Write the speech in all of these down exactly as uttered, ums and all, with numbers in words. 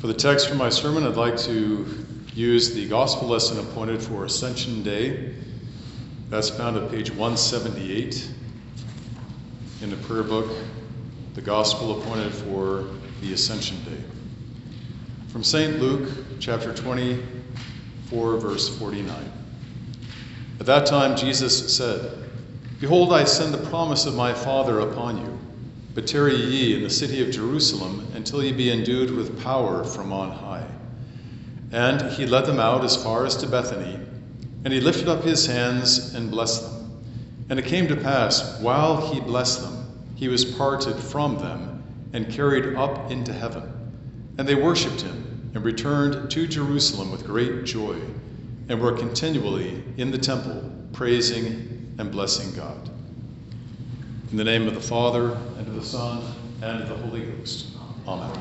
For the text for my sermon, I'd like to use the gospel lesson appointed for Ascension Day. That's found at page one seventy-eight in the prayer book, the gospel appointed for the Ascension Day. From Saint Luke, chapter twenty-four, verse forty-nine. At that time Jesus said, "Behold, I send the promise of my Father upon you. But tarry ye in the city of Jerusalem until ye be endued with power from on high." And he led them out as far as to Bethany, and he lifted up his hands and blessed them. And it came to pass, while he blessed them, he was parted from them and carried up into heaven. And they worshipped him and returned to Jerusalem with great joy, and were continually in the temple praising and blessing God. In the name of the Father, and of the Son, and of the Holy Ghost. Amen.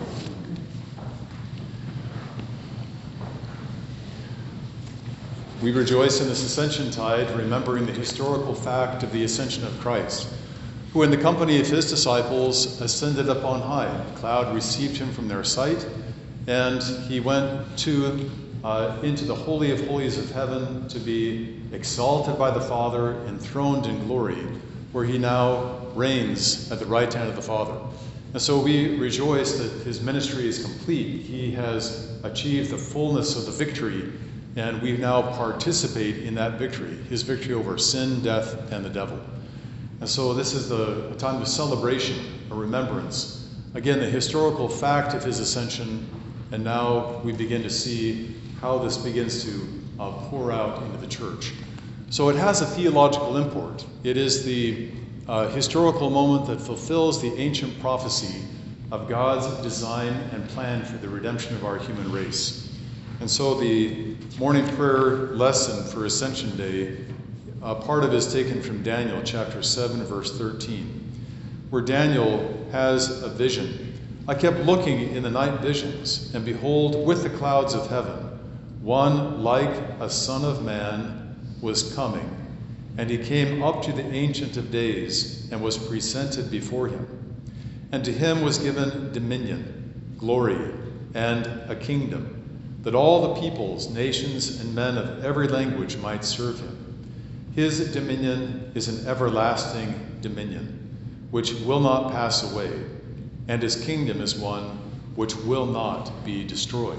We rejoice in this Ascension Tide, remembering the historical fact of the ascension of Christ, who in the company of his disciples ascended up on high. A cloud received him from their sight, and he went to uh, into the Holy of Holies of heaven to be exalted by the Father, enthroned in glory, where he now reigns at the right hand of the Father. And so we rejoice that his ministry is complete. He has achieved the fullness of the victory, and we now participate in that victory, his victory over sin, death, and the devil. And so this is the a time of celebration, a remembrance. Again, the historical fact of his ascension, and now we begin to see how this begins to uh, pour out into the church. So it has a theological import. It is the uh, historical moment that fulfills the ancient prophecy of God's design and plan for the redemption of our human race. And so the morning prayer lesson for Ascension Day, uh, part of it is taken from Daniel chapter seven, verse thirteen, where Daniel has a vision. "I kept looking in the night visions, and behold, with the clouds of heaven, one like a son of man was coming, and he came up to the Ancient of Days and was presented before him. And to him was given dominion, glory, and a kingdom, that all the peoples, nations, and men of every language might serve him. His dominion is an everlasting dominion, which will not pass away, and his kingdom is one which will not be destroyed."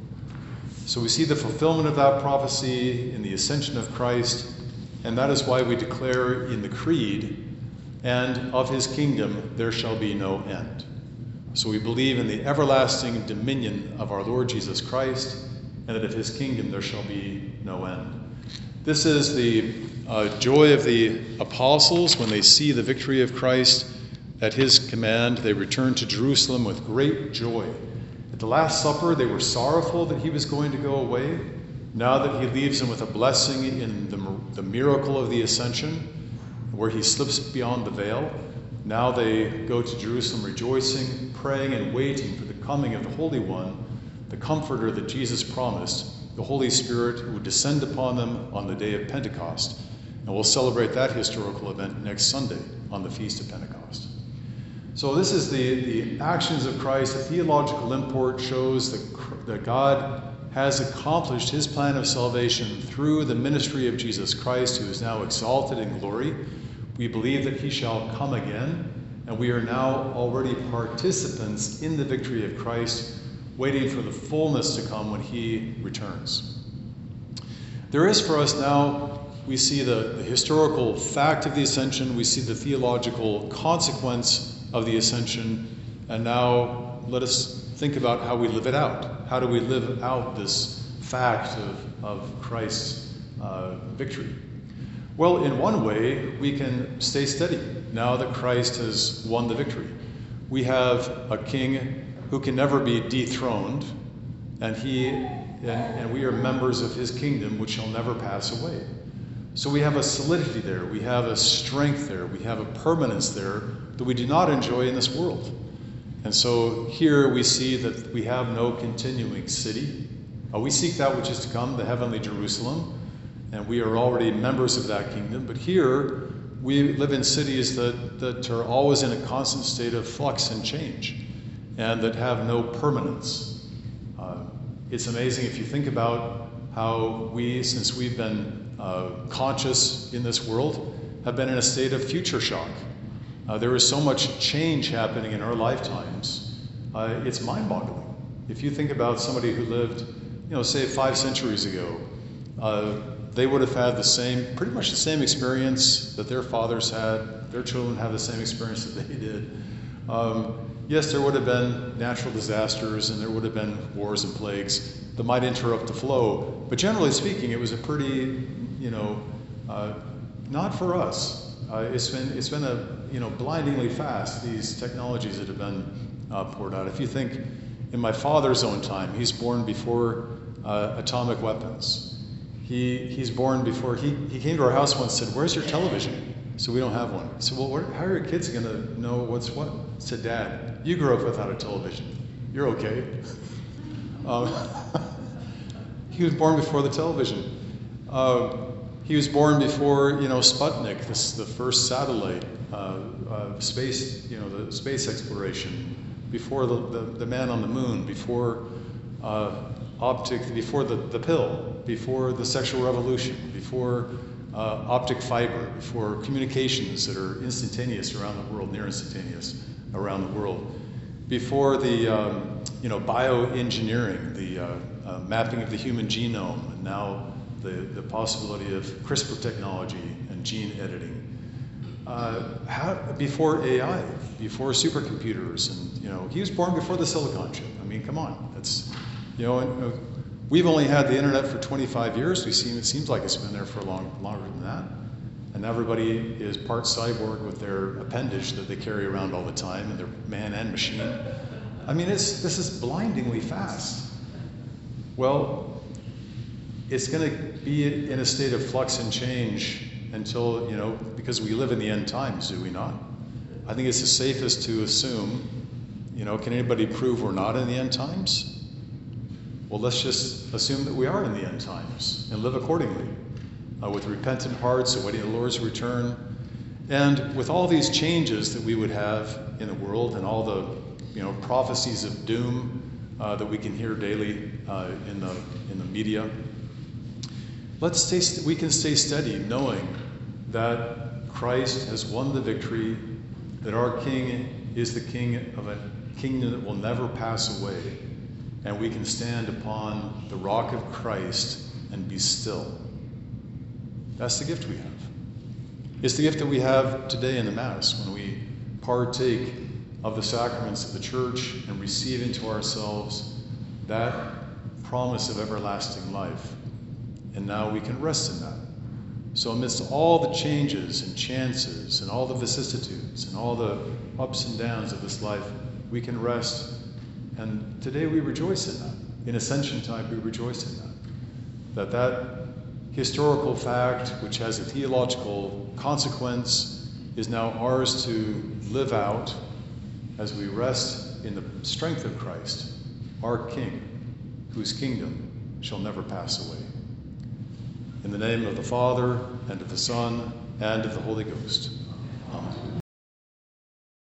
So we see the fulfillment of that prophecy in the ascension of Christ, and that is why we declare in the Creed, "And of his kingdom there shall be no end." So we believe in the everlasting dominion of our Lord Jesus Christ, and that of his kingdom there shall be no end. This is the uh, joy of the apostles when they see the victory of Christ. At his command, they return to Jerusalem with great joy. At the Last Supper, they were sorrowful that he was going to go away. Now that he leaves them with a blessing in the, the miracle of the ascension, where he slips beyond the veil, now they go to Jerusalem rejoicing, praying, and waiting for the coming of the Holy One, the Comforter that Jesus promised, the Holy Spirit who would descend upon them on the day of Pentecost. And we'll celebrate that historical event next Sunday on the Feast of Pentecost. So this is the, the actions of Christ. The theological import shows that, that God has accomplished his plan of salvation through the ministry of Jesus Christ, who is now exalted in glory. We believe that he shall come again, and we are now already participants in the victory of Christ, waiting for the fullness to come when he returns. There is for us now, we see the, the historical fact of the ascension, we see the theological consequence of the ascension, and now let us think about how we live it out. How do we live out this fact of, of Christ's uh, victory? Well, in one way, we can stay steady now that Christ has won the victory. We have a king who can never be dethroned, and he and, and we are members of his kingdom, which shall never pass away. So we have a solidity there, we have a strength there, we have a permanence there that we do not enjoy in this world. And so here we see that we have no continuing city. Uh, we seek that which is to come, the heavenly Jerusalem, and we are already members of that kingdom. But here we live in cities that, that are always in a constant state of flux and change, and that have no permanence. Uh, it's amazing if you think about how we, since we've been uh, conscious in this world, have been in a state of future shock. Uh, there is so much change happening in our lifetimes. Uh, it's mind-boggling. If you think about somebody who lived, you know, say five centuries ago, uh, they would have had the same, pretty much the same experience that their fathers had. Their children have the same experience that they did. Um, yes, there would have been natural disasters and there would have been wars and plagues that might interrupt the flow. But generally speaking, it was a pretty, you know, uh, not for us. Uh, it's been it's been a you know blindingly fast, these technologies that have been uh, poured out. If you think in my father's own time, he's born before uh, atomic weapons. He he's born before he he came to our house once and said, "Where's your television?" So we don't have one. I said, "Well, what, how are your kids going to know what's what?" I said, "Dad, you grew up without a television. You're okay." Um, he was born before the television. Uh, he was born before, you know, Sputnik, this, the first satellite, uh, uh, space, you know, the space exploration, before the, the, the man on the moon, before uh, optic, before the, the pill, before the sexual revolution, before uh, optic fiber, before communications that are instantaneous around the world, near instantaneous around the world, before the, um, you know, bioengineering, the uh, uh, mapping of the human genome, and now the, the possibility of CRISPR technology and gene editing. Uh, how, before A I, before supercomputers, and you know, he was born before the silicon chip. I mean, come on, that's, you know, and, uh, we've only had the internet for twenty-five years. We seem, it seems like it's been there for long, longer than that. And everybody is part cyborg with their appendage that they carry around all the time, and they're man and machine. I mean, it's, this is blindingly fast. Well, it's going to be in a state of flux and change until, you know, because we live in the end times, do we not? I think it's the safest to assume, you know, can anybody prove we're not in the end times? Well, let's just assume that we are in the end times and live accordingly, uh, with repentant hearts, awaiting the Lord's return, and with all these changes that we would have in the world and all the, you know, prophecies of doom uh, that we can hear daily uh, in the in the media. Let's stay, we can stay steady knowing that Christ has won the victory, that our King is the King of a kingdom that will never pass away, and we can stand upon the rock of Christ and be still. That's the gift we have. It's the gift that we have today in the Mass when we partake of the sacraments of the Church and receive into ourselves that promise of everlasting life. And now we can rest in that. So amidst all the changes and chances and all the vicissitudes and all the ups and downs of this life, we can rest. And today we rejoice in that. In Ascension time, we rejoice in that. That that historical fact, which has a theological consequence, is now ours to live out as we rest in the strength of Christ, our King, whose kingdom shall never pass away. In the name of the Father, and of the Son, and of the Holy Ghost. Amen.